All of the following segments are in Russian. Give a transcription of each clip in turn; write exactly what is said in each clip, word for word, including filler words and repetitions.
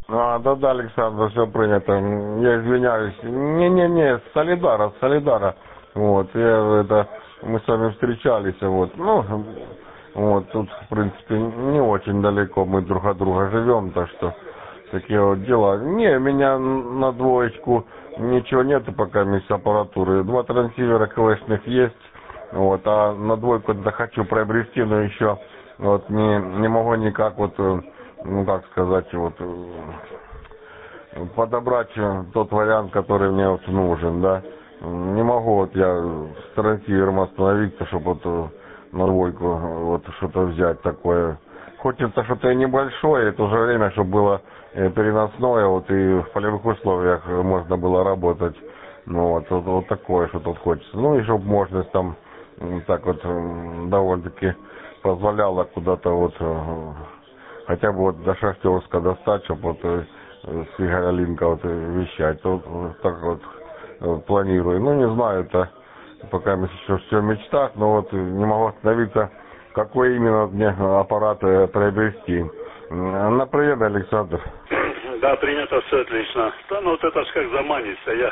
А, да-да, Александр, все принято. Я извиняюсь. Не-не-не, с Солидара, с Солидара. Вот, я это, мы с вами встречались, вот. Ну, вот, тут, в принципе, не очень далеко мы друг от друга живем, так что такие вот дела. Не, у меня на двоечку ничего нету пока вместе аппаратуры. Два трансивера КВшных есть, вот, а на двойку это хочу приобрести, но еще вот не, не могу никак вот, ну как сказать, вот подобрать тот вариант, который мне вот нужен, да. Не могу вот я с трансивером остановиться, чтобы вот на двойку вот что-то взять такое. Хочется что-то и небольшое, и в то же время, чтобы было переносное, вот и в полевых условиях можно было работать. Ну вот, вот, вот такое, что тут хочется. Ну и чтобы мощность там так вот довольно-таки позволяла куда-то вот хотя бы вот до Шахтерска достать, чтобы вот с Игоря Линка вот вещать. Вот, вот так вот, вот планирую. Ну не знаю, это пока еще все в мечтах, но вот не могу остановиться, какой именно мне аппарат приобрести. На привет, Александр. Да, принято, все отлично. Да, ну вот это ж как заманится. Я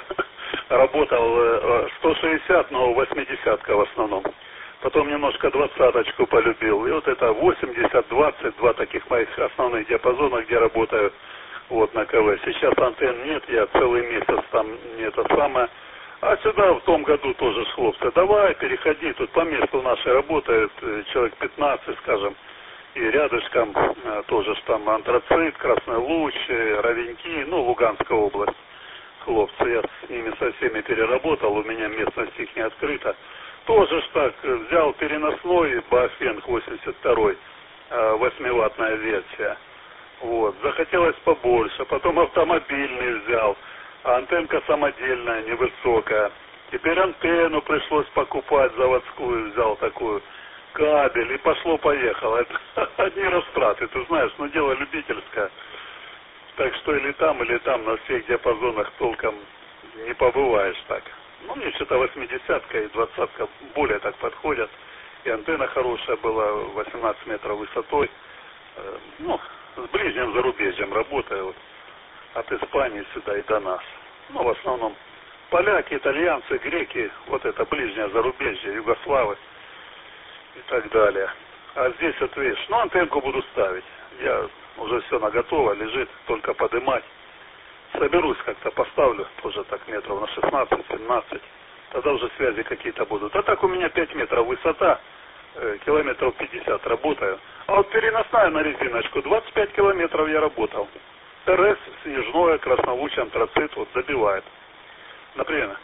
работал сто шестьдесят, но восьмидесятка в основном. Потом немножко двадцаточку полюбил. И вот это восемьдесят, двадцать, два таких моих основных диапазона, где работаю вот на КВ. Сейчас антенн нет, я целый месяц там не это самое. А сюда в том году тоже с хлопцы. Давай, переходи, тут по месту нашей работает человек пятнадцать, скажем. И рядышком а, тоже ж там Антрацит, Красный Луч, Ровеньки, ну, Луганская область. Хлопцы, я с ними со всеми переработал, у меня местность их не открыта. Тоже ж так, взял переносной Баофенг восемьдесят второй, восьмиваттная версия. Вот, захотелось побольше, потом автомобильный взял, а антенка самодельная, невысокая. Теперь антенну пришлось покупать заводскую, взял такую. Кабель, и пошло-поехало. Это одни растраты, ты знаешь, но дело любительское. Так что или там, или там на всех диапазонах толком не побываешь так. Ну, мне что-то восьмидесятка и двадцатка более так подходят. И антенна хорошая была, восемнадцать метров высотой. Ну, с ближним зарубежьем работаю. Вот, от Испании сюда и до нас. Ну, в основном поляки, итальянцы, греки, вот это ближнее зарубежье, югославы и так далее. А здесь вот видишь, ну антенку буду ставить. Я уже все наготово, лежит, только подымать. Соберусь как-то, поставлю тоже так метров на шестнадцать-семнадцать. Тогда уже связи какие-то будут. А так у меня пять метров высота, э, километров пятьдесят работаю. А вот переносная на резиночку, двадцать пять километров я работал. ТРС, снежное, краснолуч, антрацит, вот забивает. Например.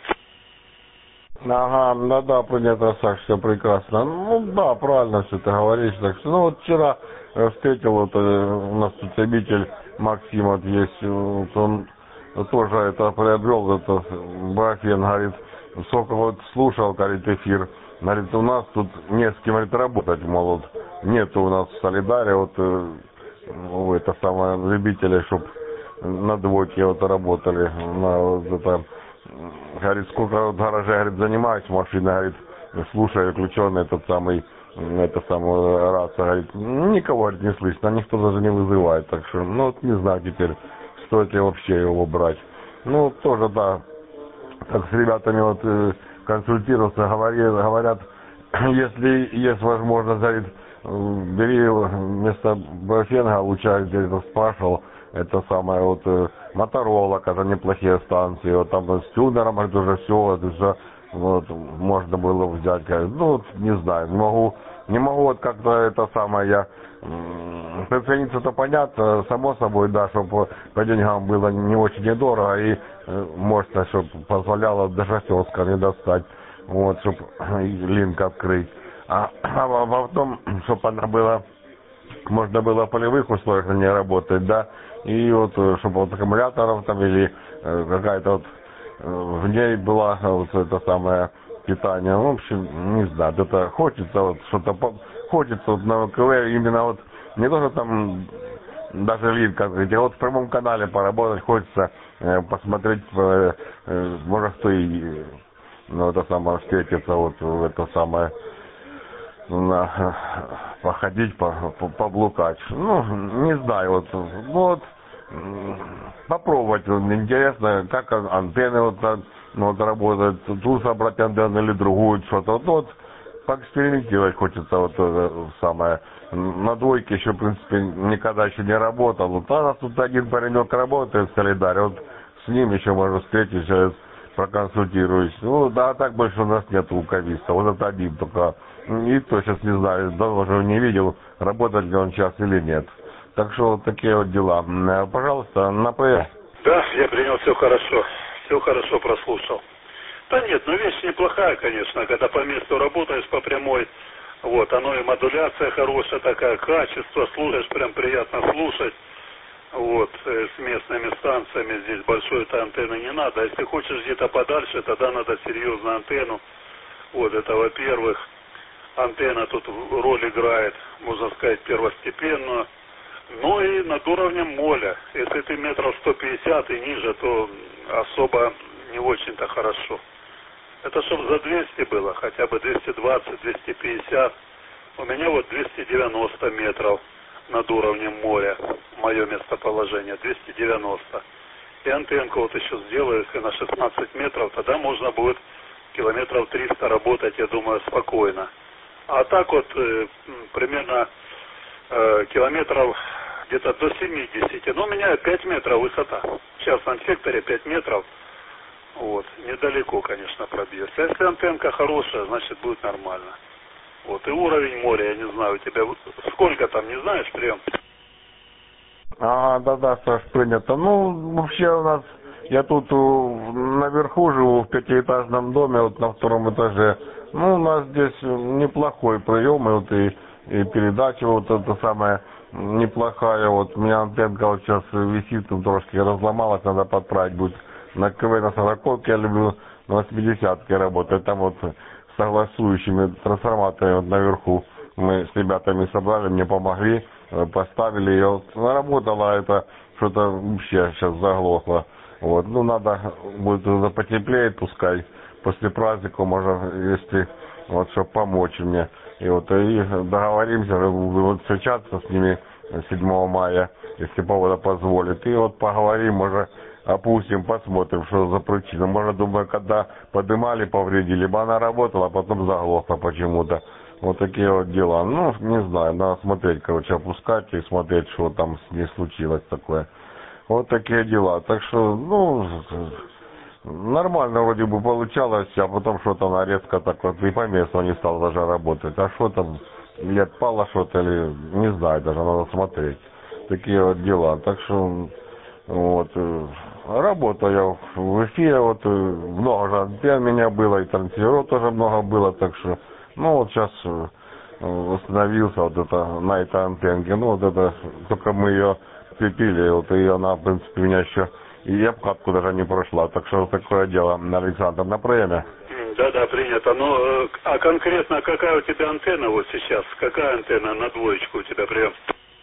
Ага, ну да, понятно, Саш, все прекрасно. Ну да, правильно все ты говоришь. Так что, ну вот вчера встретил вот у нас тут обитель Максим вот есть, вот он тоже это приобрел, это Баофен, говорит, сколько вот слушал, говорит, эфир, говорит, у нас тут не с кем, говорит, работать, мол, вот нету у нас в Солидаре вот ну, это самое любителей, чтоб на двойке вот работали, на вот это. Говорит, сколько в гараже, говорит, занимаюсь машиной, говорит, слушаю включенный этот самый, это самое рация, говорит, никого, говорит, не слышно, никто даже не вызывает, так что, ну, вот не знаю теперь, стоит ли вообще его брать. Ну, тоже, да, как с ребятами вот э, консультировался, говорят, говорят, если есть возможность, говорит, бери вместо Баофенга, лучше, где-то спрашивал, это самое вот Моторола, это неплохие станции, вот там с тюнером, это уже все, это уже вот, можно было взять, ну вот, не знаю, не могу, не могу вот как-то это самое, я прицениться-то понятно, само собой, да, чтобы по деньгам было не очень недорого и мощно, чтобы позволяло до Шахтерска не достать, вот, чтобы линк открыть. А, а во том, чтобы она была, можно было в полевых условиях на ней работать, да, и вот, чтобы вот аккумуляторов там или э, какая-то вот э, в ней была вот это самое питание, ну, в общем, не знаю, это хочется вот что-то, хочется вот на КВ именно вот, не то, что там даже лид как-то, вот в прямом канале поработать хочется, э, посмотреть, э, э, может, кто и, ну, это самое, встретится вот в это самое, на, походить, по, по, поблукать. Ну, не знаю, вот, вот попробовать. Интересно, как антенны вот, ну, вот работают, ту собрать антенну или другую, что-то. Вот, вот поэкспериментировать хочется, вот самое. На двойке еще, в принципе, никогда еще не работал. Вот у нас тут один паренек работает в Солидаре, вот с ним еще можно встретить, сейчас проконсультируюсь. Ну, да, так больше у нас нет луковиста. Вот это один только. И то сейчас не знаю, давно уже не видел, работает ли он сейчас или нет. Так что вот такие вот дела. Пожалуйста, на ПС. Да, я принял, все хорошо. Все хорошо прослушал. Да нет, ну вещь неплохая, конечно, когда по месту работаешь по прямой. Вот, оно и модуляция хорошая такая, качество, слушаешь, прям приятно слушать. Вот, э, с местными станциями здесь большой-то антенны не надо. Если хочешь где-то подальше, тогда надо серьезную антенну. Вот, это во-первых. Антенна тут роль играет, можно сказать, первостепенную. Ну и над уровнем моля. Если ты метров сто пятьдесят и ниже, то особо не очень-то хорошо. Это чтобы за двести было, хотя бы двести двадцать — двести пятьдесят. У меня вот двести девяносто метров над уровнем моря. Мое местоположение двести девяносто. И антенку вот еще сделаю, если на шестнадцать метров, тогда можно будет километров триста работать, я думаю, спокойно. А так вот э, примерно э, километров где-то до семидесяти. Но у меня пять метров высота. В частном секторе пять метров. Вот. Недалеко, конечно, пробьется. Если антенка хорошая, значит будет нормально. Вот. И уровень моря, я не знаю, у тебя сколько там, не знаешь, прием? А, да-да, Саш, принято. Ну, вообще у нас, я тут наверху живу, в пятиэтажном доме, вот на втором этаже. Ну, у нас здесь неплохой прием, и вот и, и передача вот это самая неплохая. Вот у меня антенка вот сейчас висит, там трошки разломалась, надо подправить будет. На КВ на сороковке я люблю, на восьмидесятке работать. Там вот с согласующими трансформаторами вот наверху мы с ребятами собрали, мне помогли, поставили ее. Вот, наработала это, что-то вообще сейчас заглохло. Вот, ну надо будет уже потеплее, пускай после праздника можно, если вот, чтобы помочь мне. И вот и договоримся, вот встречаться с ними седьмого мая, если погода позволит. И вот поговорим, может, опустим, посмотрим, что за причина. Может, думаю, когда подымали, повредили, либо она работала, а потом заглохла почему-то. Вот такие вот дела. Ну, не знаю, надо смотреть, короче, опускать и смотреть, что там с ней случилось такое. Вот такие дела. Так что, ну, нормально вроде бы получалось, а потом что-то она резко так вот и по месту не стала даже работать. А что там, или отпало что-то, или не знаю, даже надо смотреть. Такие вот дела. Так что, вот, работаю я в эфире, вот, много же антенн у меня было, и трансферов тоже много было, так что, ну, вот сейчас восстановился вот это, на этой антенке, ну, вот это, только мы ее крепили, вот, и она, в принципе, у меня еще и обкатку даже не прошла, так что такое дело, Александр, на приеме. Да-да, принято. Но, а конкретно какая у тебя антенна вот сейчас? Какая антенна на двоечку у тебя прием?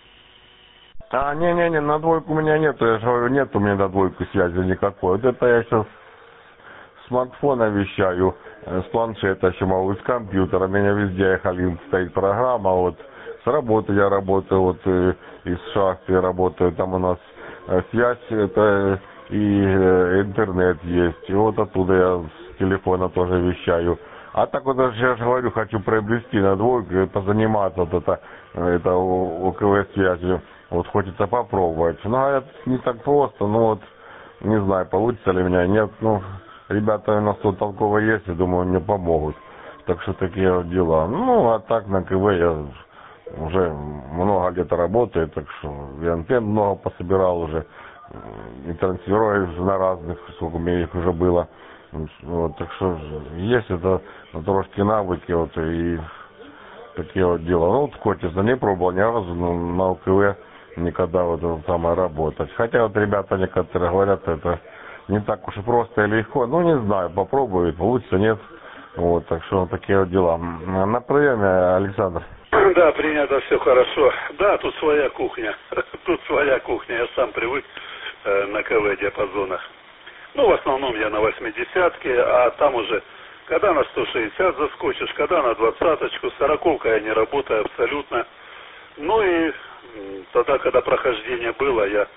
А, не-не-не, на двойку у меня нету, я же говорю, нет у меня на двойку связи никакой. Вот это я сейчас с смартфона вещаю, с планшета еще могу, с компьютера, у меня везде Эхолинк стоит программа, вот, с работы я работаю, вот, и, из шахты работаю, там у нас связь, это и интернет есть, и вот оттуда я с телефона тоже вещаю. А так вот, я же говорю, хочу приобрести на двойку, позаниматься вот это, это ОКВ связью. Вот хочется попробовать. Ну, а это не так просто, ну вот, не знаю, получится ли у меня, нет, ну, ребята у нас тут толково есть, я думаю, мне помогут. Так что такие вот дела. Ну, а так на КВ я уже много лет работаю, так что и антенн много пособирал уже, и трансферов на разных, сколько у меня их уже было. Вот, так что есть это трошки навыки, вот, и такие вот дела. Ну, вот хочется, не пробовал ни разу, но на ОКВ никогда вот это самое работать. Хотя вот ребята некоторые говорят, это не так уж и просто и легко. Ну, не знаю, попробую, получится, нет. Вот, так что такие вот дела. На приеме, Александр. Да, принято, все хорошо. Да, тут своя кухня. Тут своя кухня, я сам привык э, на КВ-диапазонах. Ну, в основном я на восьмидесятке, а там уже, когда на сто шестьдесят заскочишь, когда на двадцаточку, сороковка я не работаю абсолютно. Ну и тогда, когда прохождение было, я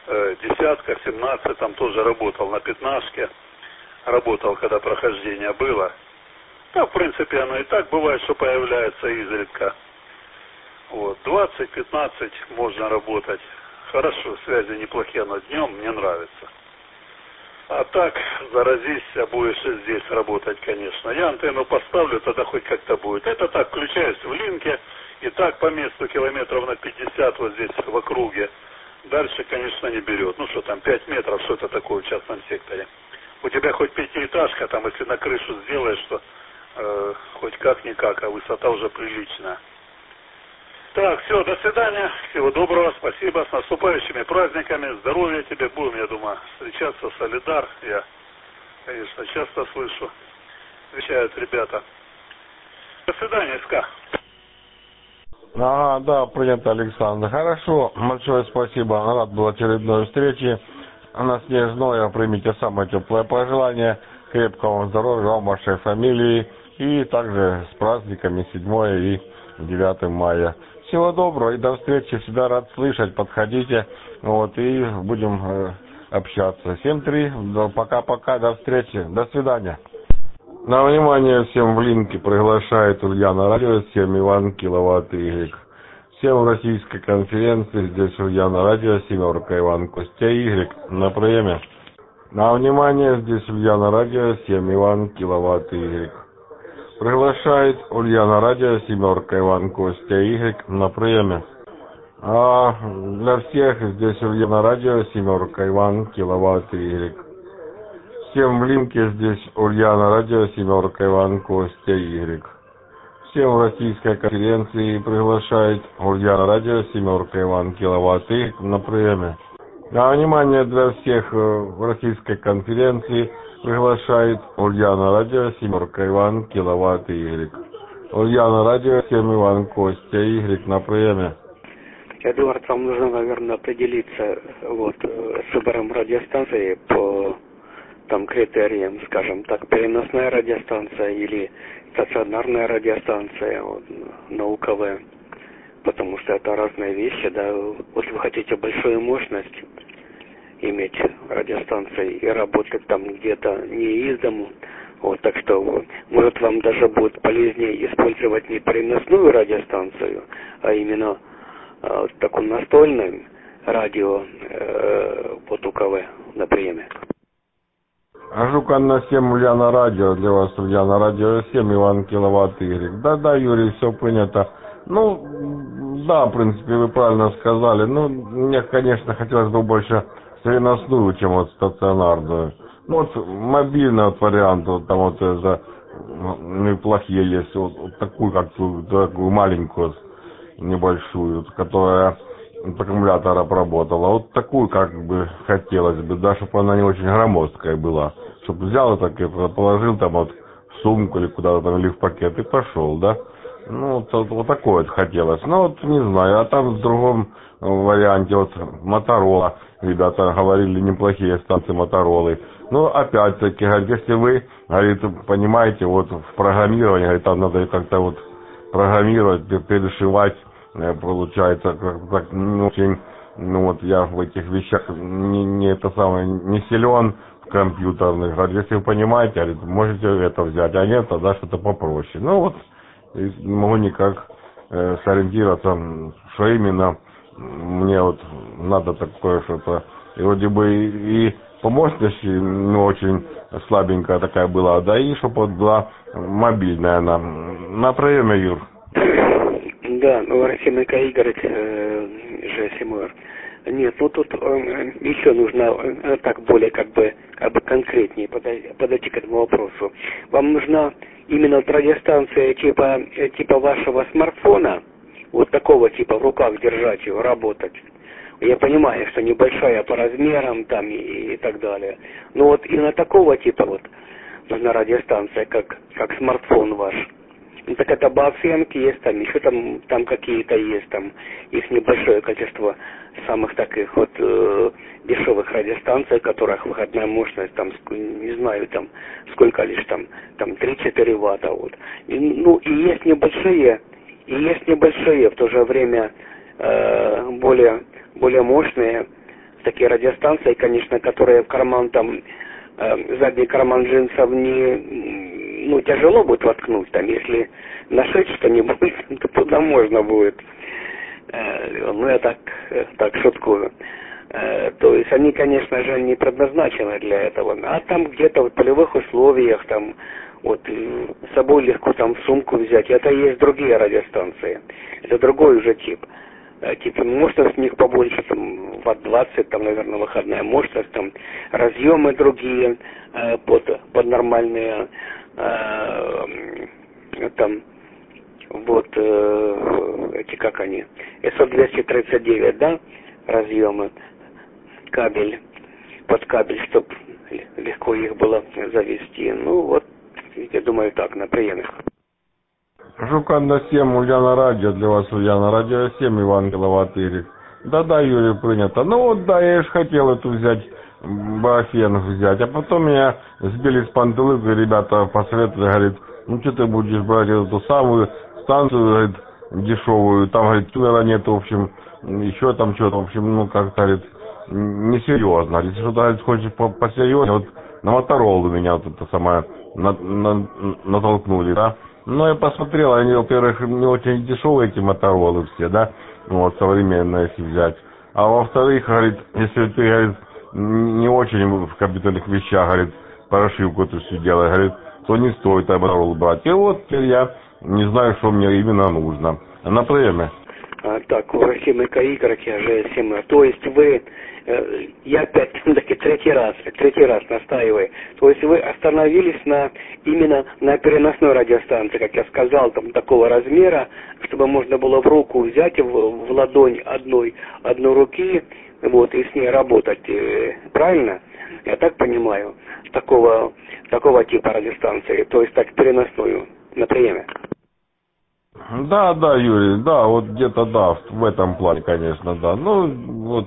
э, десятка, семнадцать, там тоже работал на пятнашке. Работал, когда прохождение было. Да, в принципе, оно и так бывает, что появляется изредка. Вот, двадцать-пятнадцать можно работать. Хорошо, связи неплохие, но днем мне нравится. А так, заразишься, будешь и здесь работать, конечно. Я антенну поставлю, тогда хоть как-то будет. Это так, включаюсь в линке, и так по месту километров на пятьдесят вот здесь в округе. Дальше, конечно, не берет. Ну что там, пять метров, что это такое в частном секторе. У тебя хоть пятиэтажка, там, если на крышу сделаешь, что э, хоть как-никак, а высота уже приличная. Так, все, до свидания, всего доброго, спасибо, с наступающими праздниками, здоровья тебе, будем, я думаю, встречаться, солидар, я, конечно, часто слышу, отвечают ребята. До свидания, СК. Ага, да, принято, Александр. Хорошо, большое спасибо, рад был очередной встрече. На Снежное примите самое теплое пожелание, крепкого вам здоровья, вам, вашей фамилии, и также с праздниками седьмое и девятое мая. Всего доброго и до встречи, всегда рад слышать, подходите, вот, и будем э, общаться. семь три, пока-пока, до встречи, до свидания. На внимание всем в линке приглашает Ульяна Радио, семь Иван Киловатт Y. Всем в российской конференции, здесь Ульяна Радио, семерка Иван Костя Y. На приеме. На внимание, здесь Ульяна Радио, семь Иван Киловатт Y. Приглашает Ульяна Радио, семерка Иван Костя Y. На приеме. А для всех здесь Ульяна Радио, семерка Иван Киловатт Y. Всем в линке здесь Ульяна Радио, семерка Иван Костя Y. Всем в российской конференции приглашает Ульяна Радио, семерка Иван Киловатт Y на приеме. На внимание для всех в российской конференции приглашает Ульяна Радио, семерка Иван Киловатт Y. Ульяна Радио, семь Иван Костя Y на приеме. Эдуард, вам нужно, наверное, определиться вот, с выбором радиостанции по там критериям, скажем так, переносная радиостанция или стационарная радиостанция, вот, науковая, потому что это разные вещи, да. Вот вы хотите большую мощность иметь радиостанции и работать там где-то не из дому, вот, так что вот, может вам даже будет полезнее использовать не переносную радиостанцию, а именно э, такую настольную радио э, под УКВ на приеме. Жукан семь Ульяна Радио, для вас Ульяна Радио семь Иван Киловатт Y. Да-да, Юрий, все понято. Ну, да, в принципе, вы правильно сказали. Ну, мне, конечно, хотелось бы больше переносную, чем вот стационарную. Ну, вот мобильный вот вариант, вот там вот это, неплохие есть, вот, вот такую, как такую маленькую, небольшую, которая от аккумулятора работала. Вот такую, как бы, хотелось бы, да, чтобы она не очень громоздкая была. Чтобы взял и так и положил там вот в сумку или куда-то там, или в пакет и пошел, да. Ну, вот, вот, вот такое вот хотелось. Ну, вот, не знаю, а там в другом варианте, вот, Моторола, ребята говорили, неплохие станции Моторолы. Ну, опять-таки, говорит, если вы, говорит, понимаете, вот, в программировании, говорит, там надо как-то вот программировать, перешивать, получается, как, так, не очень, ну, вот, я в этих вещах не, не это самое, не силен в компьютерных. Говорит, если вы понимаете, говорит, можете это взять, а нет, тогда что-то попроще. Ну, вот, и не могу никак э, сориентироваться, что именно мне вот надо такое что-то. И вроде бы и, и по мощности ну, очень слабенькая такая была, да и чтобы вот была мобильная она. На приеме, Юр. Да, ну, Рахименко Игорь, э, ЖСМР. Нет, ну тут э, еще нужно э, так более как бы, как бы конкретнее подойти, подойти к этому вопросу. Вам нужна именно вот радиостанция типа, э, типа вашего смартфона, вот такого типа в руках держать его, работать. Я понимаю, что небольшая по размерам там и, и так далее. Но вот именно такого типа вот нужна радиостанция, как, как смартфон ваш. Ну, так это Баофенки есть, там еще там, там какие-то есть, там их небольшое количество самых таких вот э, дешевых радиостанций, которых выходная мощность, там, не знаю, там, сколько лишь там, там три-четыре ватта, вот. И, ну, и есть небольшие, и есть небольшие, в то же время э, более, более мощные такие радиостанции, конечно, которые в карман там, э, задний карман джинсов не, ну, тяжело будет воткнуть, там, если нашить что-нибудь, то туда можно будет. Э, ну, я так, так шуткую. Э, то есть они, конечно же, не предназначены для этого. А там где-то в полевых условиях, там, вот, с собой легко там в сумку взять. Это и есть другие радиостанции. Это другой уже тип. Типа мощность у них побольше, там, ватт двадцать, там, наверное, выходная мощность, там, разъемы другие, э, под, под нормальные, э, там, вот, э, эти, как они, эс о двести тридцать девять, да, разъемы, кабель, под кабель, чтобы легко их было завести. Ну, вот, я думаю, так, на приемах. Жуканда семь, Ульяна радио, для вас Ульяна радио семь, Иван Головатырик. Да-да, Юрий, принято. Ну вот, да, я же хотел эту взять, Баофен взять, а потом меня сбили с панталыка, ребята посоветовали, говорит, ну что ты будешь брать эту самую станцию, говорит, дешевую, там, говорит, туннера нет, в общем, еще там что-то, в общем, ну, как-то, говорит, несерьезно. Если что-то, говорит, хочешь посерьезнее, вот на Моторолу меня вот это самое на, на, натолкнули, да. Ну, я посмотрел, они, во-первых, не очень дешевые эти Моторолы все, да, вот, современные, если взять. А во-вторых, говорит, если ты, говорит, не очень в компьютерных вещах, говорит, прошивку эту всю делаешь, говорит, то не стоит Моторолу брать. И вот теперь я не знаю, что мне именно нужно. На время. А, так, уважаемые игроки, ЖСМ, то есть вы, э, я опять-таки третий раз, третий раз настаиваю, то есть вы остановились на, именно на переносной радиостанции, как я сказал, там такого размера, чтобы можно было в руку взять, в, в ладонь одной, одной руки, вот, и с ней работать, э, правильно? Я так понимаю, такого, такого типа радиостанции, то есть так переносную, на приеме. Да, да, Юрий, да, вот где-то да, в этом плане, конечно, да. Ну, вот,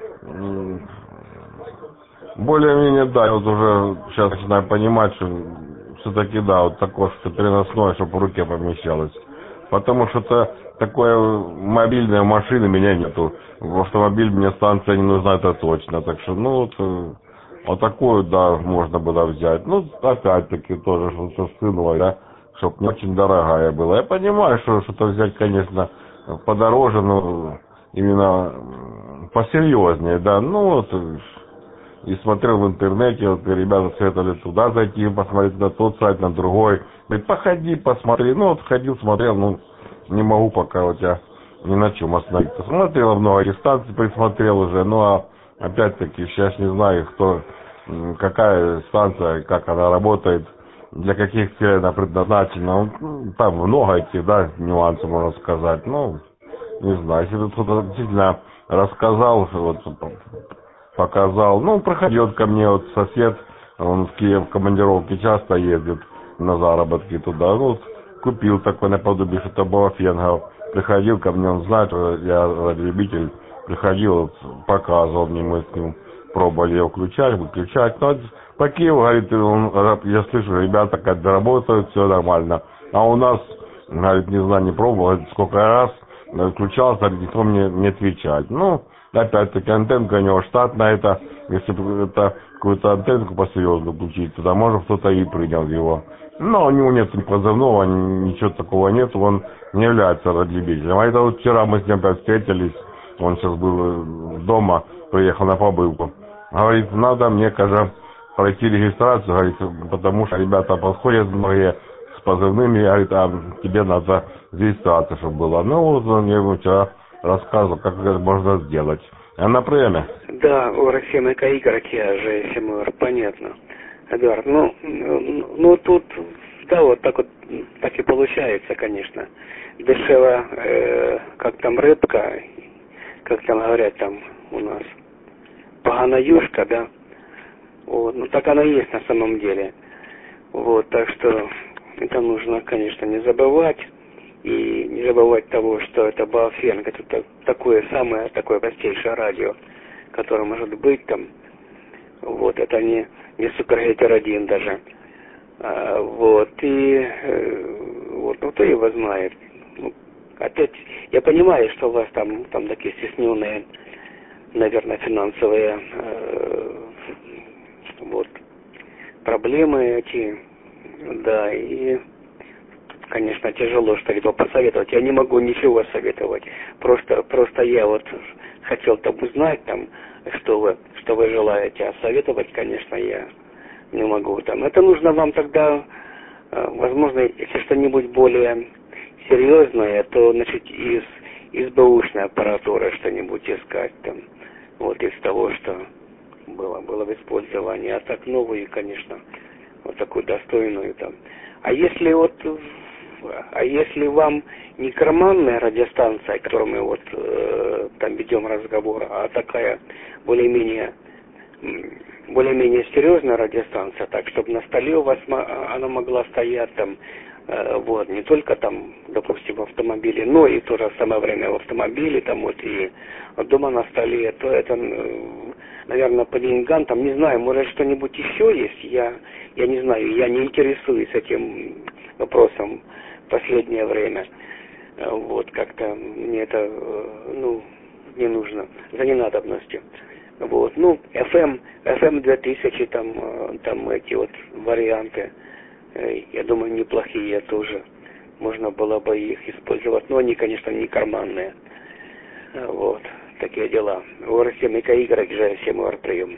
более-менее, да, я вот уже сейчас начинаю понимать, что все-таки, да, вот такое что-то переносное, чтобы в руке помещалось. Потому что это такое мобильная машина, меня нету. В автомобиль мне станция не нужна, это точно. Так что, ну, вот, вот такую, да, можно было взять. Ну, опять-таки, тоже, что сынуло, да, чтобы не очень дорогая была. Я понимаю, что что-то взять, конечно, подороже, но именно посерьезнее, да. Ну, вот, и смотрел в интернете, вот ребята советовали туда зайти, посмотреть на тот сайт, на другой. Говорит, походи, посмотри. Ну, вот ходил, смотрел, ну, не могу пока вот я ни на чем остановиться. Смотрел много станций, присмотрел уже, ну, а опять-таки, сейчас не знаю, кто, какая станция, как она работает, для каких целей она предназначена. Ну, там много этих, да, нюансов, можно сказать. Ну, не знаю, если тут кто-то действительно рассказал, вот, показал. Ну, проходил ко мне вот сосед, он в Киев в командировке часто ездит на заработки туда. Ну, купил такой наподобие, что это Баофен. Приходил ко мне, он знает, я радиолюбитель, приходил, вот, показывал мне, мы с ним пробовали его включать, выключать. Но по Киеву, говорит, он, я слышу, ребята как-то работают, все нормально. А у нас, говорит, не знаю, не пробовал, говорит, сколько раз включался, говорит, никто мне не отвечает. Ну, опять-таки, антенка у него штатная, это, если бы это какую-то антенку посерьезную включить, тогда, может, кто-то и принял его. Но у него нет ни позывного, ничего такого нет, он не является радиолюбителем. А это вот вчера мы с ним опять встретились, он сейчас был дома, приехал на побывку. Говорит, надо мне, кажется, пройти регистрацию, говорит, потому что ребята подходят многие с позывными, говорит, а тебе надо регистрация, чтобы была. Ну, вот он мне вчера рассказывал, как это можно сделать. А на время? Да, у России игроки, а же СМР, понятно. Эдуард, ну, ну тут, да, вот так вот, так и получается, конечно. Дешево, э, как там рыбка, как там говорят там у нас, погана юшка, да. Вот, ну так она и есть на самом деле. Вот, так что это нужно, конечно, не забывать. И не забывать того, что это Баофен, это такое самое, такое простейшее радио, которое может быть там. Вот, это не, не супергейтер один даже. А, вот, и э, вот, ну, кто его знает. Ну, опять, я понимаю, что у вас там, там такие стесненные наверное, финансовые э, вот проблемы эти, да, и, конечно, тяжело что-либо посоветовать. Я не могу ничего советовать. Просто, просто я вот хотел там узнать, там, что вы, что вы желаете, а советовать, конечно, я не могу. Там, это нужно вам тогда, возможно, если что-нибудь более серьезное, то, значит, из, из бэушной аппаратуры что-нибудь искать там, вот из того, что было, было в использовании. А так новые, конечно, вот такую достойную там. А если вот, а если вам не карманная радиостанция, о которой мы вот э, там ведем разговор, а такая более-менее более-менее серьезная радиостанция, так, чтобы на столе у вас она могла стоять там, э, вот, не только там, допустим, в автомобиле, но и в то же самое время в автомобиле, там вот и дома на столе, то это, наверное, по деньгам, там, не знаю, может что-нибудь еще есть, я, я не знаю, я не интересуюсь этим вопросом в последнее время, вот, как-то мне это, ну, не нужно, за ненадобностью. Вот, ну, эф эм, эф эм две тысячи, там, там эти вот варианты, я думаю, неплохие тоже. Можно было бы их использовать, но они, конечно, не карманные. Вот, такие дела. Урсемика Y, же семь прием.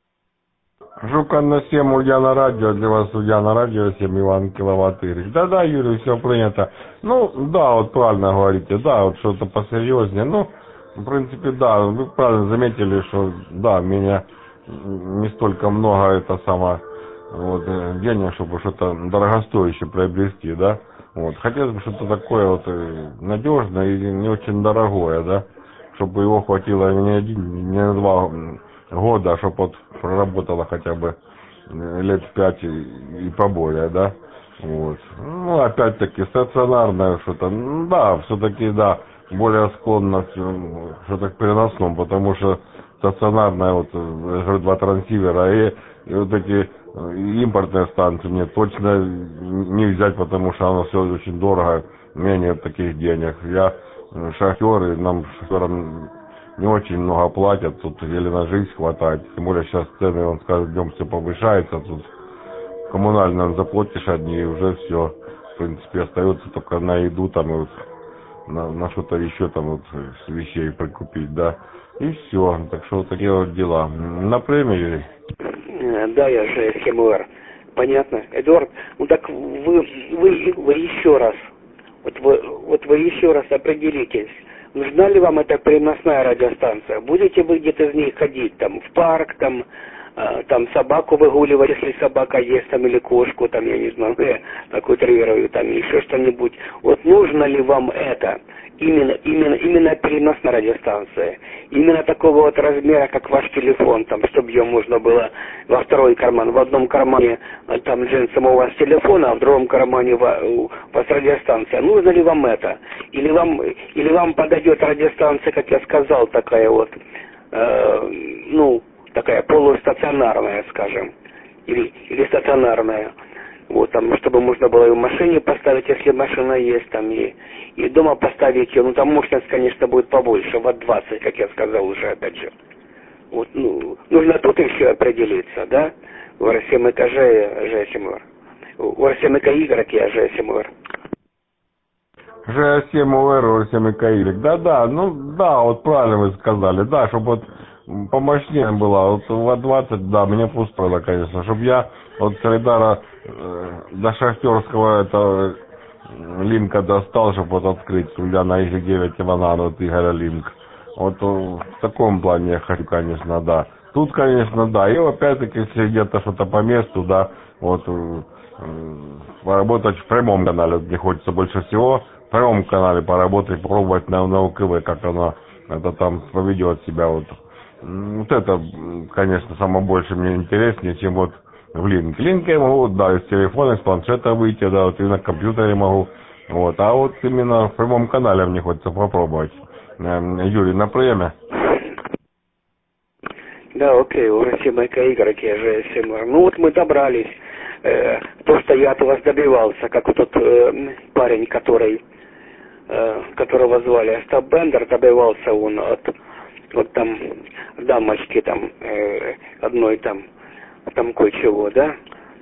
Жукан на семь, Ульяна радио, для вас Ульяна радио, семь Иван Киловатырик. Да-да, Юрий, все принято. Ну, да, вот правильно говорите, да, вот что-то посерьезнее, ну, в принципе, да, вы правильно заметили, что, да, меня не столько много это самое, вот, денег, чтобы что-то дорогостоящее приобрести, да, вот, хотелось бы что-то такое вот надежное и не очень дорогое, да, чтобы его хватило не один, не на два года, чтобы вот проработало хотя бы лет пять и, и поболее, да, вот, ну, опять-таки, стационарное что-то, ну, да, все-таки, да, более склонно что-то к переносному, потому что стационарная вот два трансивера и, и вот эти импортные станции мне точно не взять, потому что оно все очень дорого, у меня нет таких денег. Я шахтер, и нам шахтерам не очень много платят, тут еле на жизнь хватает, тем более сейчас цены, он скажет, днем все повышается, тут коммунально заплатишь одни и уже все, в принципе, остается только на еду там и вот на, на что-то еще там вот с вещей прикупить, да, и все. Так что вот такие вот дела. На премию, Юрий? Да, я же семь эр. Понятно. Эдуард, ну так вы, вы, вы еще раз, вот вы, вот вы еще раз определитесь, нужна ли вам эта переносная радиостанция? Будете вы где-то из ней ходить, там, в парк, там, э, там, собаку выгуливать, если собака есть, там, или кошку, там, я не знаю, я так утрирую, там, еще что-нибудь. Вот нужно ли вам это? Именно, именно, именно переносная радиостанция. Именно такого вот размера, как ваш телефон, там, чтобы ее можно было во второй карман. В одном кармане там джинсом у вас телефон, а в другом кармане у вас радиостанция. Нужно ли вам это? Или вам, или вам подойдет радиостанция, как я сказал, такая вот, э, ну, такая полустационарная, скажем, или, или стационарная. Вот, там, чтобы можно было и в машине поставить, если машина есть, там, и, и дома поставить ее. Ну, там мощность, конечно, будет побольше, ватт двадцать, как я сказал уже, опять же. Вот, ну, нужно тут еще определиться, да? У эр семь Ж, Ж семь эр. У эр семь Y, я Ж семь эр. Ж семь О Р, Р семь К Y. Да-да, ну, да, вот правильно вы сказали, да, чтобы вот помощнее было, вот ватт двадцать, да, мне пустое, конечно, чтобы я от Солидара э, до шахтерского этого линка достал, чтобы вот открыть Ульяна И девять Ивана, вот Игоря Линк. Вот в таком плане я хочу, конечно, да. Тут, конечно, да. И опять-таки, если где-то что-то по месту, да, вот э, поработать в прямом канале, вот мне хочется больше всего в прямом канале поработать, попробовать на, на УКВ, как оно это там поведет себя. Вот. Вот это, конечно, самое больше мне интереснее, чем вот в линк. Линк я могу, да, из телефона, из планшета выйти, да, вот и на компьютере могу. Вот. А вот именно в прямом канале мне хочется попробовать. Юрий, на время? Да, окей, у эр семь К Y, я Ж семь эр. Ну вот мы добрались. Э, то, что я от вас добивался, как вот тот э, парень, который, э, которого звали Остап Бендер, добивался он от вот там дамочки там э, одной там там кое-чего, да,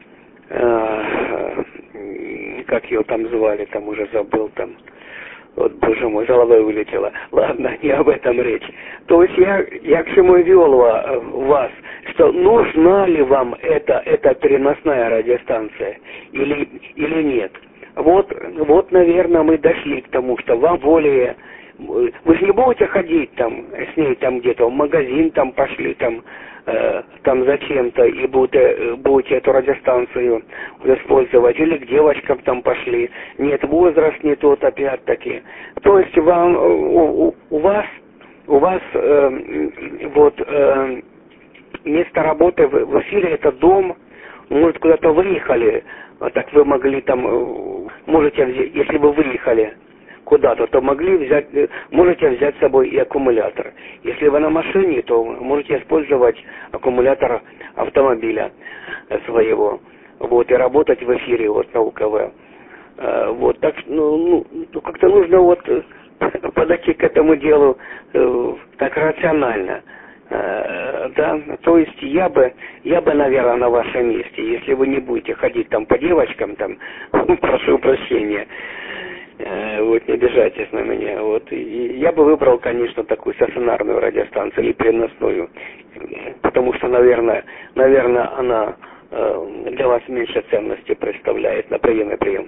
э, как ее там звали, там уже забыл там. Вот, боже мой, головой вылетело. Ладно, не об этом речь. То есть я, я к чему вел вас, что нужна ли вам эта, эта переносная радиостанция или, или нет. Вот, вот, наверное, мы дошли к тому, что вам более... Вы же не будете ходить там с ней там где-то в магазин, там пошли там, э, там зачем-то и будете, будете эту радиостанцию использовать, или к девочкам там пошли. Нет, возраст не тот опять-таки. То есть вам, у, у, у вас, у вас э, вот э, место работы в, в эфире это дом, может куда-то выехали, так вы могли там, можете взять, если вы выехали куда-то, то могли взять, можете взять с собой и аккумулятор. Если вы на машине, то можете использовать аккумулятор автомобиля своего, вот, и работать в эфире вот на УКВ. Вот, так, ну, ну как-то нужно вот подойти к этому делу так рационально. Да, то есть я бы, я бы, наверное, на вашем месте, если вы не будете ходить там по девочкам, там, прошу прощения, вот не обижайтесь на меня, вот, и я бы выбрал, конечно, такую стационарную радиостанцию или переносную, потому что, наверное, наверное, она для вас меньше ценности представляет на прием и прием.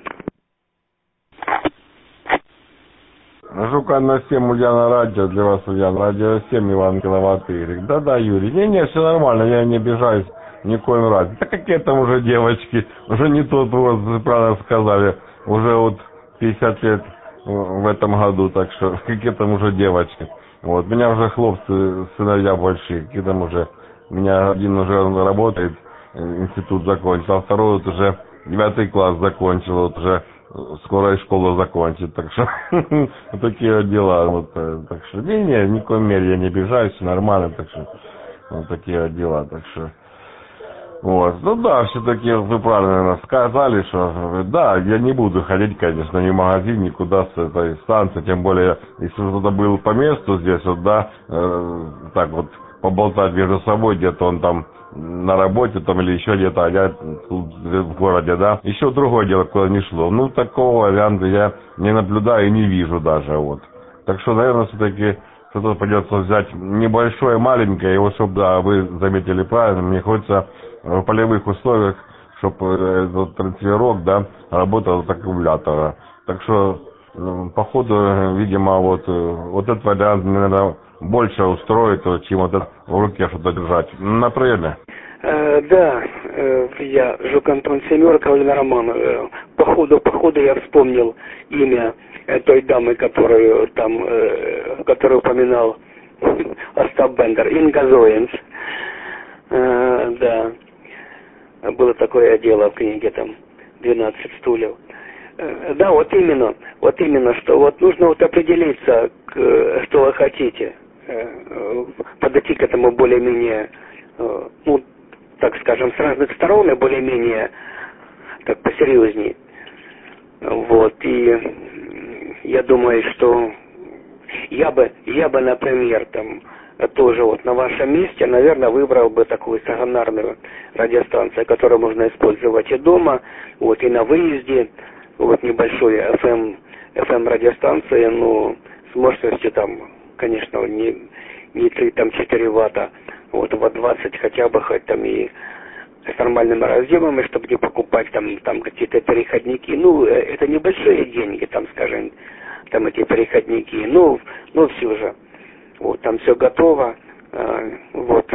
Жука на семь, Ульяна радио, для вас Ульяна радио семь, Иван Киловатт Игорь. Да-да, Юрий, не-не, все нормально, я не обижаюсь ни в коем разе. Да какие там уже девочки, уже не тот, вы правильно сказали, уже вот пятьдесят лет в этом году, так что какие там уже девочки. Вот, у меня уже хлопцы, сыновья большие, какие там уже, у меня один уже работает, институт закончил, а второй вот уже девятый класс закончил, вот уже скоро и школу закончит, так что такие дела, вот, так что не, не, ни в коем мере я не обижаюсь, все нормально, так что вот такие дела, так что вот, ну да, все-таки вы правильно сказали, что да, я не буду ходить, конечно, ни в магазин, никуда с этой станции, тем более, если кто-то был по месту здесь, вот, да, э, так вот, поболтать между собой, где-то он там на работе там или еще где-то, а я тут в городе, да. Еще другое дело, куда не шло. Ну, такого варианта я не наблюдаю и не вижу даже, вот. Так что, наверное, все-таки что-то придется взять небольшое, маленькое, и вот, чтобы, да, вы заметили правильно, мне хочется в полевых условиях, чтобы этот трансферок, да, работал от аккумулятора. Так что, походу, видимо, вот, вот этот вариант, наверное, больше устроит, чем вот это в руке что-то держать. На приеме. Э, да, э, я Жук Антон Семерка, Владимир Роман. Э, походу, походу я вспомнил имя той дамы, которую там, э, которую упоминал Остап Бендер, Инга Зоинс. Э, да, было такое дело в книге там «двенадцать стульев». Э, да, вот именно, вот именно, что вот нужно вот определиться, к, что вы хотите. Подойти к этому более-менее, ну, так скажем, с разных сторон и более-менее так посерьезнее. Вот, и я думаю, что я бы, я бы, например, там, тоже вот на вашем месте, наверное, выбрал бы такую стационарную радиостанцию, которую можно использовать и дома, вот, и на выезде, вот, небольшой эф эм, эф эм радиостанция, ну, с мощностью там, конечно, не, не три, там, четыре ватта, вот, вот двадцать хотя бы, хоть там и с нормальными разъемами, чтобы не покупать там, там какие-то переходники. Ну, это небольшие деньги, там, скажем, там эти переходники, ну, ну, все же. Вот, там все готово. Вот,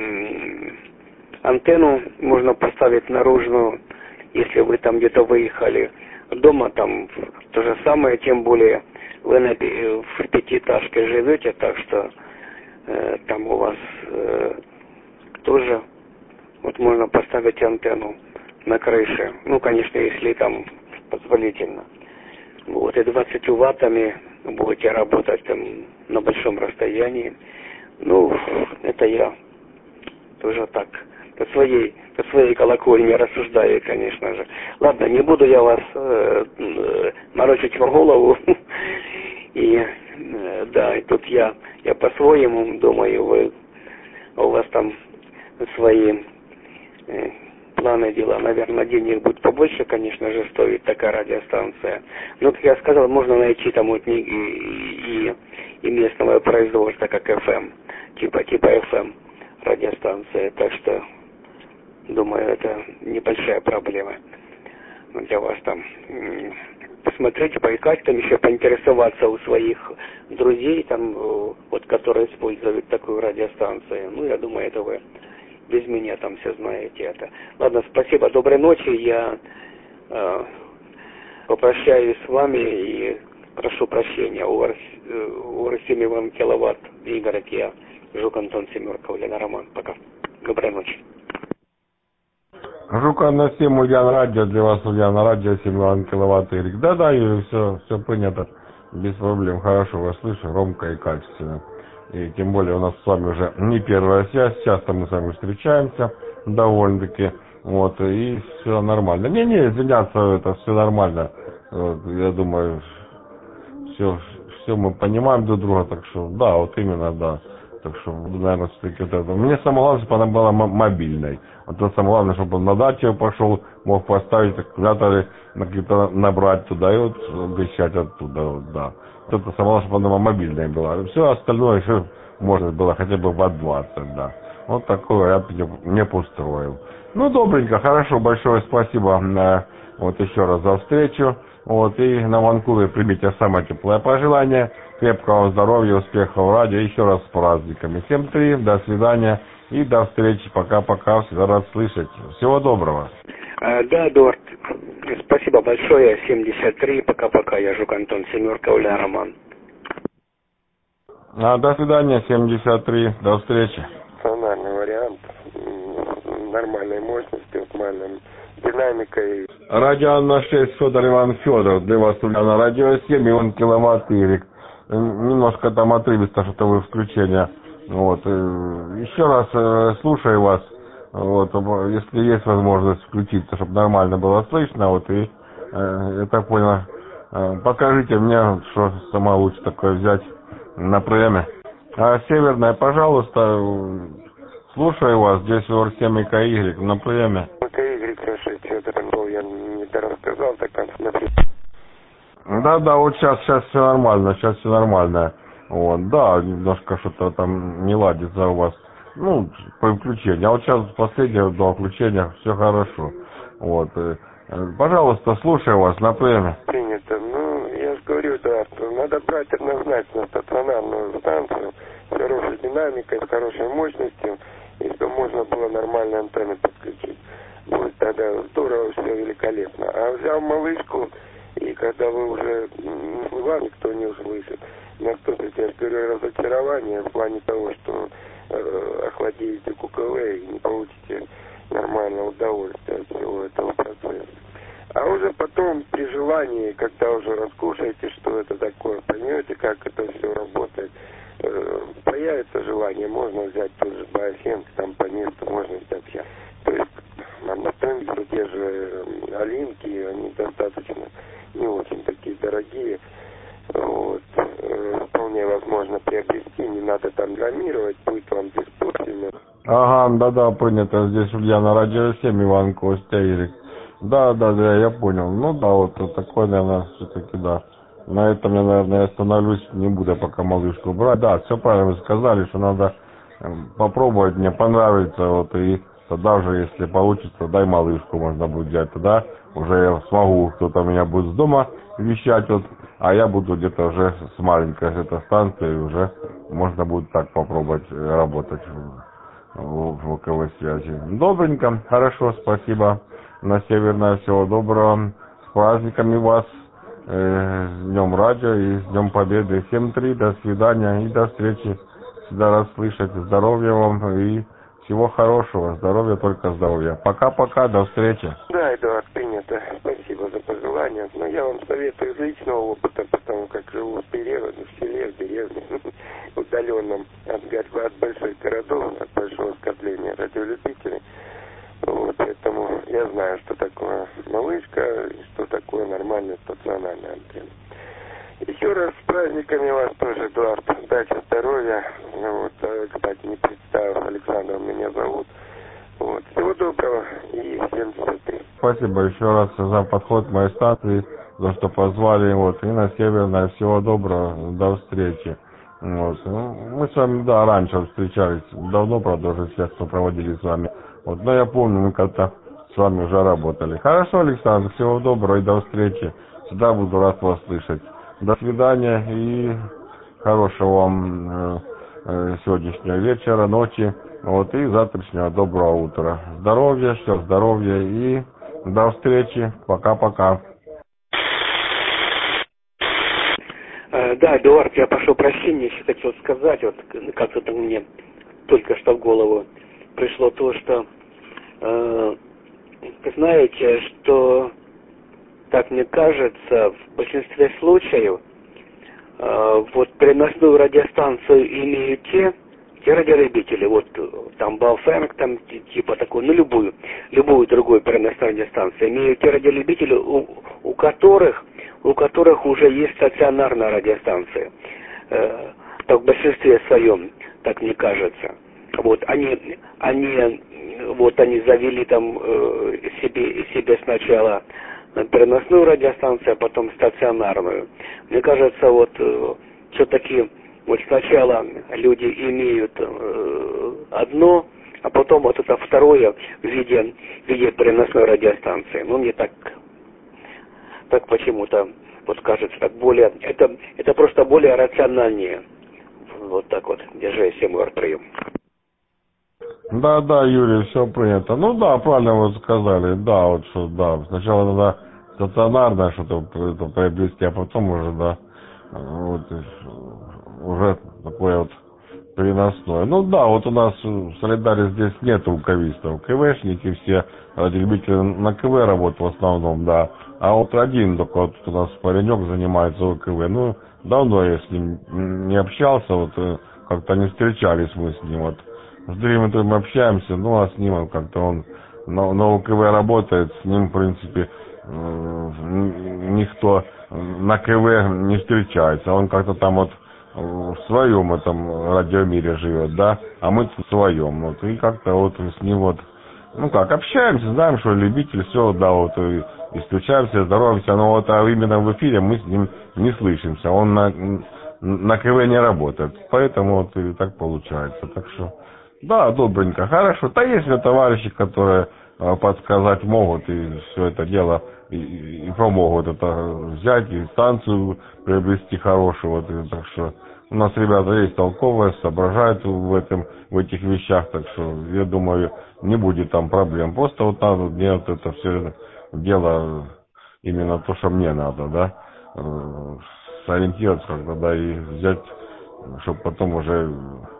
антенну можно поставить наружную, если вы там где-то выехали. Дома там то же самое, тем более вы на, в пятиэтажке живете, так что э, там у вас э, тоже вот можно поставить антенну на крыше. Ну, конечно, если там позволительно. Вот, и двадцатью ваттами будете работать там на большом расстоянии. Ну, это я тоже так, по своей, по своей колокольне рассуждаю, конечно же. Ладно, не буду я вас э, э, морочить во голову и э, да, и тут я, я по-своему думаю, вы, у вас там свои э, планы, дела, наверное, денег будет побольше, конечно же, стоит такая радиостанция. Но, как я сказал, можно найти там вот и, и, и местного производства, как эф эм, типа, типа эф эм радиостанция, так что, думаю, это небольшая проблема для вас там. Посмотрите, поискать, там еще поинтересоваться у своих друзей, там, вот, которые используют такую радиостанцию. Ну, я думаю, это вы без меня там все знаете это. Ладно, спасибо, доброй ночи, я э, попрощаюсь с вами и прошу прощения. У вас, у вас семь вам киловатт, Игорь, я Жук Антон, Семерка, Ульяна Роман. Пока. Доброй ночи. Жука на семь, Ульяна Радио, для вас Ульяна Радио, семь киловатт, Ирик. Да-да, Юрий, все, все понятно, без проблем, хорошо вас слышу, громко и качественно. И тем более у нас с вами уже не первая связь, часто мы с вами встречаемся, довольно-таки, вот, и все нормально. Не-не, извиняться, это все нормально, вот, я думаю, все, все мы понимаем друг друга, так что, да, вот именно, да. Так что, наверное, все-таки вот это. Мне самое главное, чтобы она была мобильной. Вот это самое главное, чтобы он на дачу пошел, мог поставить аккумуляторы, какие-то набрать туда и вот вещать оттуда, вот, да. Вот это самое главное, чтобы она мобильная была. Все остальное еще можно было хотя бы в двадцать, да. Вот такой вариант мне, мне устроил. Ну, добренько, хорошо, большое спасибо э, вот еще раз за встречу. Вот, и на Ванкувере примите самое теплое пожелание. Крепкого здоровья, успехов в радио. Еще раз с праздниками. Всем три, до свидания и до встречи. Пока-пока, всегда рад слышать. Всего доброго. А, да, Эдуард, спасибо большое. семьдесят три, пока-пока. Я Жук Антон, Семерка, Ульяна Роман. А, до свидания, семьдесят три, до встречи. Функциональный вариант, нормальной мощности, нормальной динамикой. Радио Анна шесть, Федор Иван Федоров. Для вас на радио семь, Иван киловатт, Ирик. Немножко там отрывисто что-то включение. Вот. Еще раз слушаю вас. Вот. Если есть возможность включиться, чтобы нормально было слышно. Вот. И я так понял, покажите мне, что сама лучше такое взять на время. А северная, пожалуйста, слушаю вас. Здесь ор семь и КY на время. КY шесть, Федор, я не рассказал, так там смотри. Да-да, вот сейчас, сейчас все нормально, сейчас все нормально. Вот, да, немножко что-то там не ладится у вас. Ну, по включению. А вот сейчас последнее два включения, все хорошо. Вот. Пожалуйста, слушаю вас на время. Принято. Ну, я же говорю, да, надо брать однозначно стационарную станцию с хорошей динамикой, с хорошей мощностью, и что можно было нормальные антенны подключить. Будет тогда здорово, все великолепно. А взял малышку, и когда вы уже, вам никто не услышит, наступит, я говорю, разочарование в плане того, что э, охладеете КУКВ и не получите нормального удовольствия от всего этого процесса. А уже потом, при желании, когда уже раскушаете, что это такое, поймете, как это все работает, э, появится желание, можно взять тот же Байофенк, там по месту можно общаться. То есть, на тендеры, те же Алинки, они достаточно не очень такие дорогие. Вот. Э, вполне возможно приобрести, не надо там граммировать, будет вам беспошлино. Ага, да-да, принято. Здесь Ульяна Радио семь, Иван Костя, Ирик. Да, да, да, я понял. Ну да, вот, вот такой, наверное, все-таки, да. На этом я, наверное, остановлюсь, не буду пока малышку брать. Да, все правильно вы сказали, что надо попробовать, мне понравится, вот, и тогда уже, если получится, дай малышку можно будет взять, тогда уже я смогу, кто-то у меня будет с дома вещать, вот, а я буду где-то уже с маленькой этой станцией, уже можно будет так попробовать работать в, в ВКВ связи. Добренько, хорошо, спасибо. На Северное всего доброго, с праздниками вас, э, с Днем Радио и с Днем Победы. Всем три, до свидания и до встречи. Всегда рад слышать, здоровья вам и всего хорошего, здоровья, только здоровья. Пока-пока, до встречи. Да, Эдуард, принято. Спасибо за пожелания. Но я вам советую из личного опыта, потому как живу в деревне, в селе, в деревне, удаленном от, от больших городов, от большого скопления радиолюбителей. Вот, поэтому я знаю, что такое малышка и что такое нормальная стационарная антенна. Еще раз с праздниками вас тоже, Эдуард. Удачи, здоровья. Вот, кстати, не представил, Александр меня зовут. Вот. Всего доброго и семьдесят три. Спасибо еще раз за подход к моей станции, за что позвали. Вот. И на Северной всего доброго, до встречи. Вот. Ну, мы с вами, да, раньше встречались, давно, правда, уже связь проводили с вами. Вот. Но я помню, мы как-то с вами уже работали. Хорошо, Александр, всего доброго и до встречи. Всегда буду рад вас слышать. До свидания и хорошего вам э, э, сегодняшнего вечера, ночи, вот, и завтрашнего доброго утра. Здоровья, все здоровья и до встречи. Пока-пока. Да, Эдуард, я прошу прощения, еще хотел сказать, вот как это мне только что в голову пришло то, что э, вы знаете, что, так мне кажется, в большинстве случаев э, вот переносную радиостанцию имеют те, те радиолюбители, вот там Балфэнк, там типа такой, ну любую, любую другую переносную радиостанцию, имеют те радиолюбители, у, у которых у которых уже есть стационарная радиостанция. Э, так в большинстве своем, так мне кажется. Вот они, они, вот они завели там э, себе, себе сначала переносную радиостанцию, а потом стационарную. Мне кажется, вот э, все-таки вот сначала люди имеют э, одно, а потом вот это второе в виде, в виде переносной радиостанции. Ну, мне так, так почему-то вот кажется, так более, это, это просто более рациональнее. Вот так вот, держи семь эр прием. Да, да, Юрий, все принято. Ну да, правильно вы сказали. Да, вот что, да. Сначала надо стационарное что-то приобрести, а потом уже, да, вот, уже такое вот переносное. Ну да, вот у нас в Солидаре здесь нету УКВистов. КВшники все, радиолюбители на КВ работают в основном, да. А вот один только вот у нас паренек занимается УКВ. Ну, давно я с ним не общался, вот как-то не встречались мы с ним, вот. С другим мы общаемся, ну а с ним как-то он на, на УКВ работает, с ним, в принципе, э, никто на КВ не встречается. Он как-то там вот в своем этом радиомире живет, да, а мы в своем. Вот, и как-то вот с ним вот, ну как, общаемся, знаем, что любитель, все, да, вот, и, и встречаемся, здороваемся, но вот а именно в эфире мы с ним не слышимся. Он на, на КВ не работает, поэтому вот и так получается. Так что, да, добренько, хорошо. Да есть ли товарищи, которые э, подсказать могут и все это дело и, и помогут это взять и станцию приобрести хорошую. Вот, и, так что у нас ребята есть толковые, соображают в этом, в этих вещах, так что я думаю, не будет там проблем. Просто вот надо мне вот это все дело именно то, что мне надо, да, э, сориентироваться как-то, да, и взять, чтобы потом уже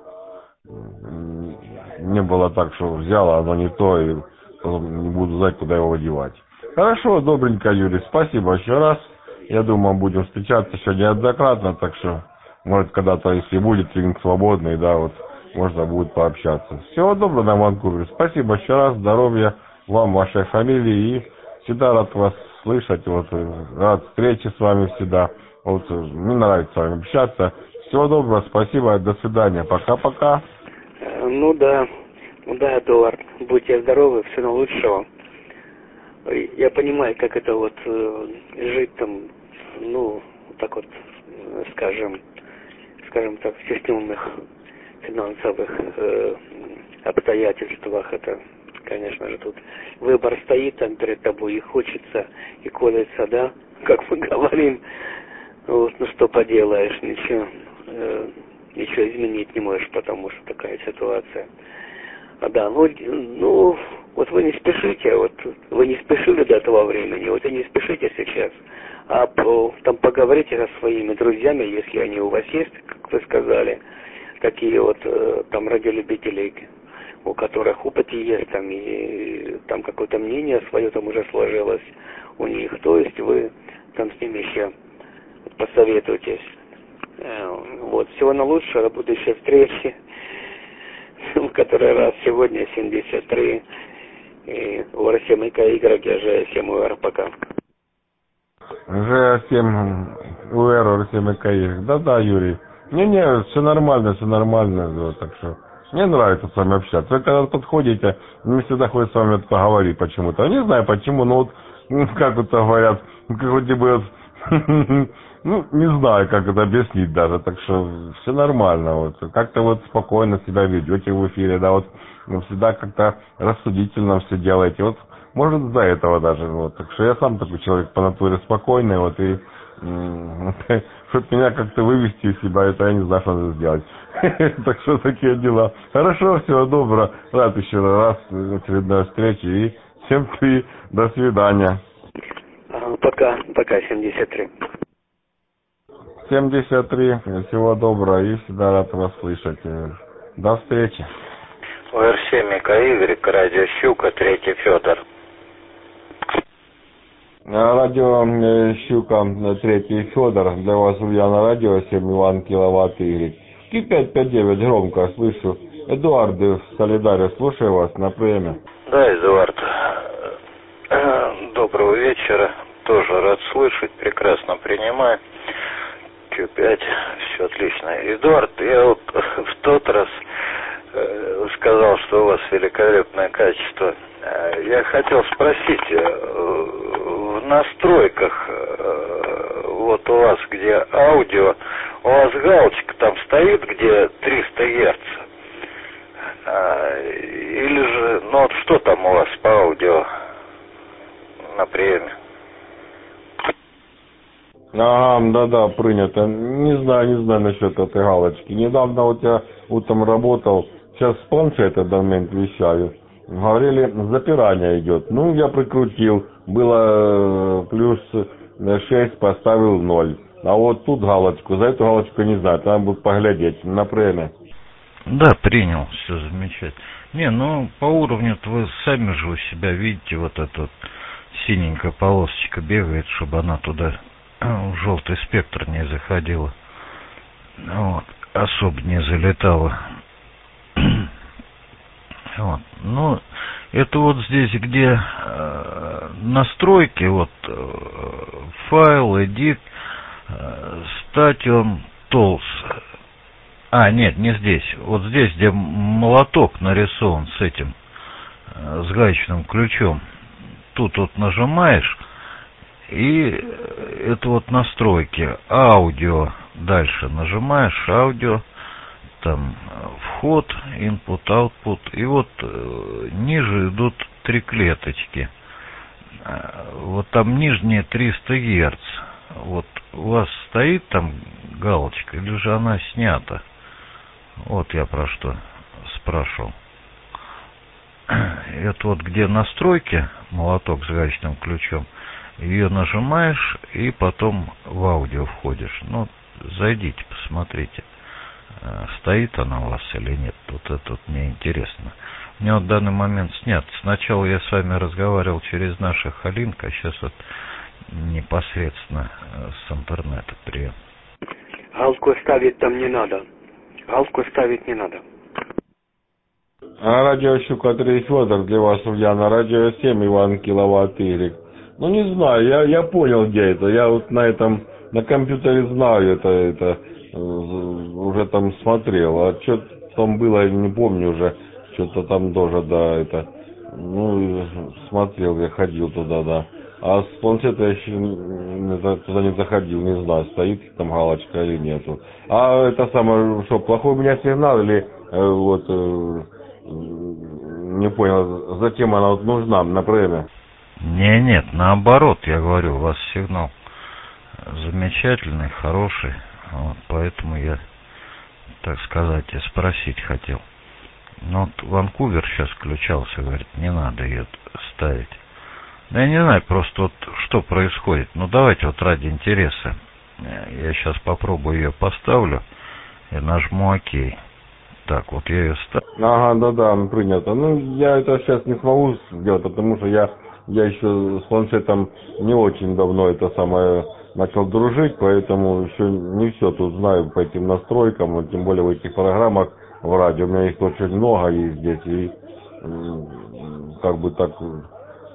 не было так, что взял, а оно не то, и потом не буду знать, куда его девать. Хорошо, добренько, Юрий, спасибо еще раз. Я думаю, будем встречаться еще неоднократно, так что, может, когда-то, если будет ринг свободный, да, вот, можно будет пообщаться. Всего доброго на Ванкувере. Спасибо еще раз, здоровья вам, вашей фамилии, и всегда рад вас слышать, вот, рад встрече с вами всегда. Вот, мне нравится с вами общаться. Всего доброго, спасибо, до свидания, пока-пока. Ну да, ну да, Эдуард, будьте здоровы, всего наилучшего. Я понимаю, как это вот э, жить там, ну, так вот, скажем, скажем так, в стесненных финансовых э, обстоятельствах. Это, конечно же, тут выбор стоит там перед тобой, и хочется, и колется, да, как мы говорим. Вот, ну что поделаешь, ничего, э, ничего изменить не можешь, потому что такая ситуация. А да, ну, ну, вот вы не спешите, вот вы не спешили до этого времени, вот и не спешите сейчас, а по, там поговорите со своими друзьями, если они у вас есть, как вы сказали, такие вот э, там радиолюбители, у которых опыт есть, там, и там какое-то мнение свое там уже сложилось у них, то есть вы там с ними еще посоветуйтесь. Вот, всего наилучшего, до будущей встречи. В который раз сегодня семьдесят три. И у Арсемика Игоря, я же семь эр, пока. Ж семь у эр семь КАИ. Да-да, Юрий. Не-не, все нормально, все нормально, да, так что мне нравится с вами общаться. Вы когда подходите, мне всегда хочется с вами поговорить почему-то. Не знаю почему, но вот, ну, как это говорят, как вроде бы, вот, ну, не знаю, как это объяснить даже, так что все нормально, вот, как-то вот спокойно себя ведете в эфире, да, вот, ну, всегда как-то рассудительно все делаете, вот, может, из-за этого даже, вот, так что я сам такой человек по натуре спокойный, вот, и чтобы меня как-то вывести из себя, это я не знаю, что надо сделать. Так что такие дела. Хорошо, всего доброго. Рад еще раз очередной встречи. И всем три. До свидания. Ага, пока, пока, семьдесят три. семьдесят три. Всего доброго и всегда рад вас слышать. До встречи. У эр семь КY, радио Щука, третий Федор. Радио Щука, третий Федор. Для вас Ульяна радио, семь Иван Киловатт Y. Ки пять пять девять, громко слышу. Эдуард в Солидаре, слушаю вас на приеме. Да, Эдуард. Доброго вечера. Тоже рад слышать, прекрасно принимаю. Q пять, все отлично. Эдуард, я вот в тот раз сказал, что у вас великолепное качество. Я хотел спросить, в настройках, вот у вас где аудио, у вас галочка там стоит, где триста герц? Или же, ну вот что там у вас по аудио на приеме? Ага, да-да, принято. Не знаю, не знаю насчет этой галочки. Недавно вот я утром работал, сейчас с планшета в данный момент вещаю. Говорили, запирание идет. Ну, я прикрутил. Было плюс шесть, поставил ноль. А вот тут галочку, за эту галочку не знаю, там будут поглядеть на время. Да, принял, все замечательно. Не, ну, по уровню-то вы сами же у себя видите, вот эта вот синенькая полосочка бегает, чтобы она туда в желтый спектр не заходила. Вот, особо не залетала. Вот. Ну, это вот здесь, где э, настройки, вот э, файл, edit, э, station tools. А, нет, не здесь. Вот здесь, где молоток нарисован с этим, э, с гаечным ключом. Тут вот нажимаешь, и это вот настройки. Аудио. Дальше нажимаешь аудио. Там вход, input, output, и вот э, ниже идут три клеточки. Вот там нижние триста герц. Вот у вас стоит там галочка, или же она снята? Вот я про что спрашивал. Это вот где настройки, молоток с гаечным ключом, ее нажимаешь и потом в аудио входишь. Ну, зайдите, посмотрите. Стоит она у вас или нет, вот это вот мне интересно. У меня вот в данный момент снят. Сначала я с вами разговаривал через наших Халинка, а сейчас вот непосредственно с интернета прием. Галку ставить там не надо. Галку ставить не надо. А радио Щука три Федор, для вас Ульяна, радио семь Иван Киловатт Y. Ну не знаю, я, я понял, где это. Я вот на этом, на компьютере знаю это, это. Уже там смотрел, а что там было, я не помню уже, что-то там тоже, да, это, ну, смотрел, я ходил туда, да, а с планшета я еще туда не заходил, не знаю, стоит там галочка или нету. А это самое, что, плохой у меня сигнал или, э, вот, э, не понял, зачем она вот нужна на время? Не, нет, наоборот, я говорю, у вас сигнал замечательный, хороший. Вот, поэтому я, так сказать, и спросить хотел. Ну, вот Ванкувер сейчас включался, говорит, не надо ее ставить. Да я не знаю, просто вот что происходит. Ну, давайте вот ради интереса. Я сейчас попробую ее поставлю и нажму ОК. Так, вот я ее ставлю. Ага, да-да, принято. Ну, я это сейчас не смогу сделать, потому что я, я еще с планшетом не очень давно это самое... начал дружить, поэтому еще не все тут знаю по этим настройкам, тем более в этих программах в радио. У меня их очень много есть здесь, и как бы так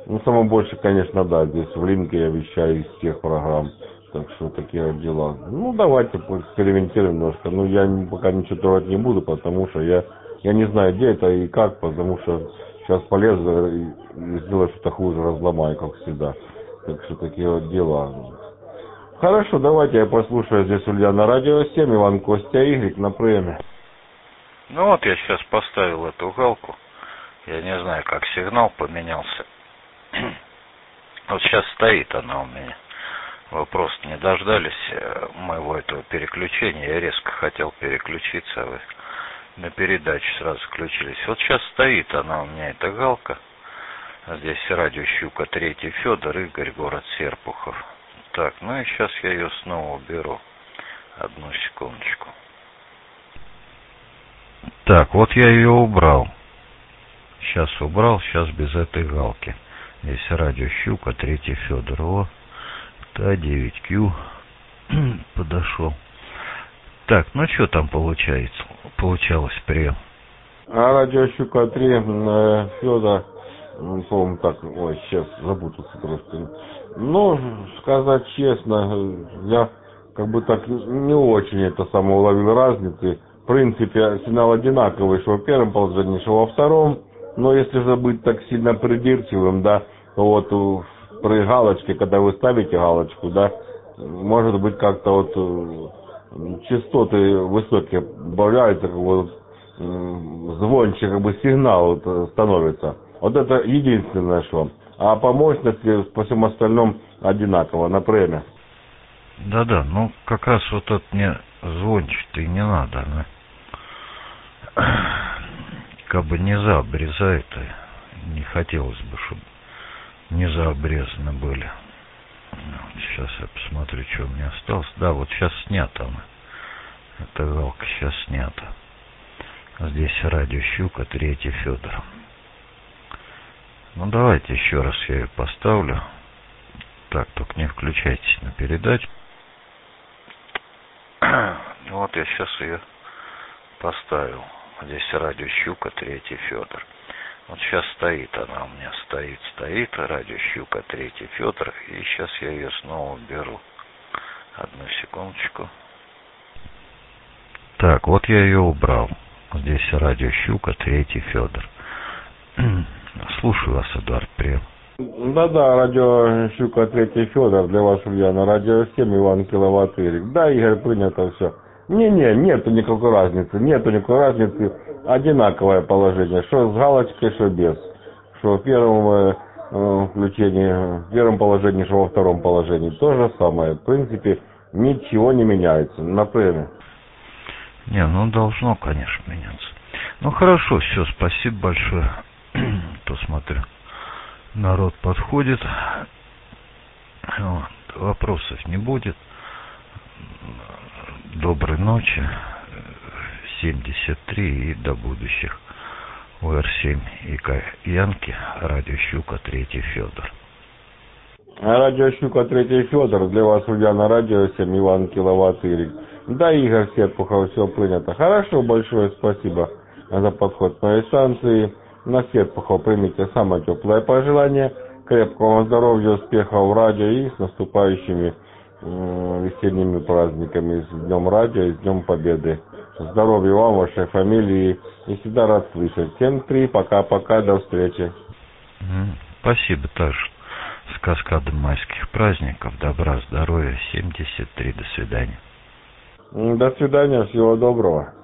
Ну, самое больше, конечно, да, здесь в линке я вещаю из всех программ. Так что такие вот дела. Ну, давайте поэкспериментируем немножко. Ну, я не- пока ничего трогать не буду, потому что я, я не знаю, где это и как, потому что сейчас полезу и, и сделаю что-то хуже, разломаю, как всегда. Так что такие вот дела. Хорошо, давайте я послушаю здесь Ульяна Радио семь, Иван Костя Y на приеме. Ну вот я сейчас поставил эту галку. Я не знаю, как сигнал поменялся. Вот сейчас стоит она у меня. Вы просто не дождались моего этого переключения. Я резко хотел переключиться, а вы на передачу сразу включились. Вот сейчас стоит она у меня, эта галка. Здесь радио Щука, третий Федор, Игорь, город Серпухов. Так, ну и сейчас я ее снова уберу. Одну секундочку. Так, вот я ее убрал. Сейчас убрал, сейчас без этой галки. Здесь радио Щука, третий Федор. О, Т девять Q подошел. Так, ну что там получается? Получалось прием. А радио Щука три, э, Федор, по-моему, так, ой, сейчас запутался просто. Ну, сказать честно, я как бы так не очень это самое уловил разницы. В принципе, сигнал одинаковый, что в первом положении, что во втором. Но если же быть так сильно придирчивым, да, то вот у- при галочке, когда вы ставите галочку, да, может быть как-то вот э, частоты высокие добавляются, как бы вот, м, звонче как бы сигнал вот, э, становится. Вот это единственное, что. А по мощности, по всем остальном одинаково, на премия. Да-да, ну как раз вот это мне звончик-то и не надо, да. Как бы низа обрезает, не хотелось бы, чтобы низа обрезаны были. Вот сейчас я посмотрю, что у меня осталось. Да, вот сейчас снята она. Эта галка сейчас снята. Здесь радио Щука, третий Федор. Ну давайте еще раз я ее поставлю. Так, только не включайтесь на передачу. Вот я сейчас ее поставил. Здесь радио Щука, третий Федор. Вот сейчас стоит она у меня, стоит, стоит, радио Щука, третий Федор. И сейчас я ее снова беру. Одну секундочку. Так, вот я ее убрал. Здесь радио Щука, третий Федор. Слушаю вас, Эдуард, прием. Да-да, радио Щука, третий Федор, для вас, Ульяна, радио семь, Иван Киловатт Ирик. Да, Игорь, принято все. Не-не, нету никакой разницы, нету никакой разницы, одинаковое положение, что с галочкой, что без. Что в первом э, включении, в первом положении, что во втором положении, то же самое. В принципе, ничего не меняется, на премии. Не, ну должно, конечно, меняться. Ну хорошо, все, спасибо большое. То смотрю, народ подходит. Вот, вопросов не будет. Доброй ночи. семьдесят три и до будущих. УР семь и Янки, радио Щука, третий Федор. Радио Щука, третий Федор, для вас, Ульяна, радио семь, Иван Киловатт Ирик. Да, Игорь Серпухов, все принято. Хорошо, большое спасибо за подход к моей станции. На Серпухов примите самое теплое пожелание. Крепкого вам здоровья, успехов в радио и с наступающими э, весенними праздниками. С Днем Радио и с Днем Победы. Здоровья вам, вашей фамилии. И всегда рад слышать. семь три, пока-пока, до встречи. Спасибо также. С каскадом майских праздников. Добра, здоровья. семьдесят три. До свидания. До свидания, всего доброго.